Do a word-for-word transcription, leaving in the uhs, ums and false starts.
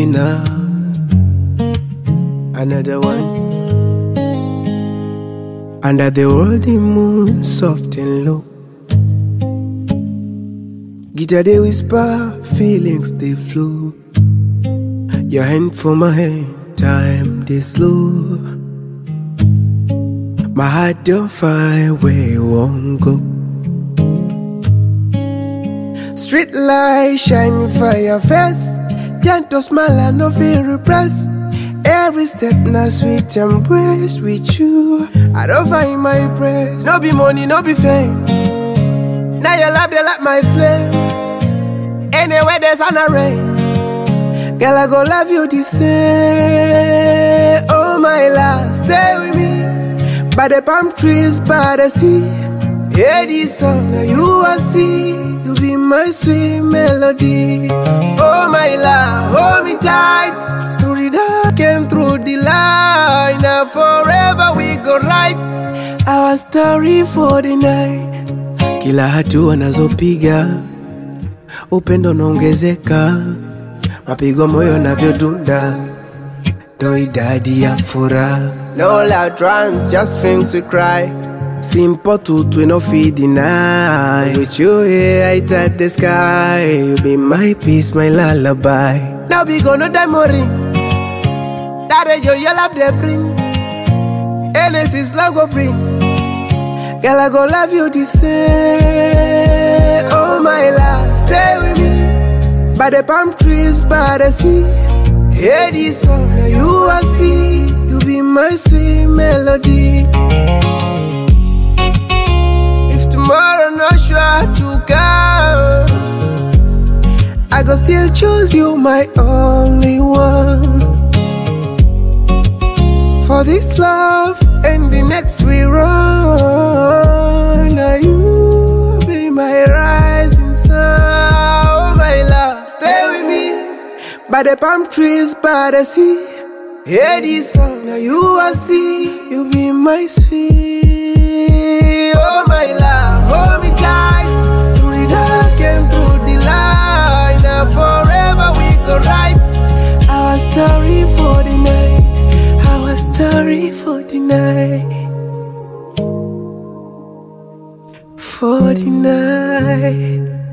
Selena, another one. Under the world, the moon soft and low. Guitar they whisper, feelings they flow. Your hand for my hand, time they slow. My heart don't find where you won't go. Street light shine for your face. Gentle smile and no fear repress. Every step now sweet embrace with you. I don't find my praise. No be money, no be fame. Now your love they like my flame. Anywhere there's sun or rain, girl I go love you the same. Oh my love, stay with me by the palm trees, by the sea. Hear this song, now you I see. You be my sweet melody. Oh my love, hold me tight through the dark and through the light. Now forever we go right. Our story for the night. Kila hatua anazopiga upendo unaongezeka, mapigo moyo navyodunda, ndo idadi ya furaha. No loud drums, just strings we cry. Simple truth we no feed deny. With you here I touch the sky. You be my peace, my lullaby. Now we gonna die more. That is your love they bring. Genesis love go bring. Girl I go love you the same. Oh my love, stay with me by the palm trees, by the sea. Hear this song, now you I see. You be my sweet melody. If tomorrow not sure to come, I go still choose you, my only one. For this love and the next we run, now you be my rising sun. Oh my love, stay with me by the palm trees, by the sea. Hear this song, now you I see. You be my sweet. Oh my love, hold me tight through the dark and through the light. Now forever we go right. Our story for the night. Our story for the night. For the night.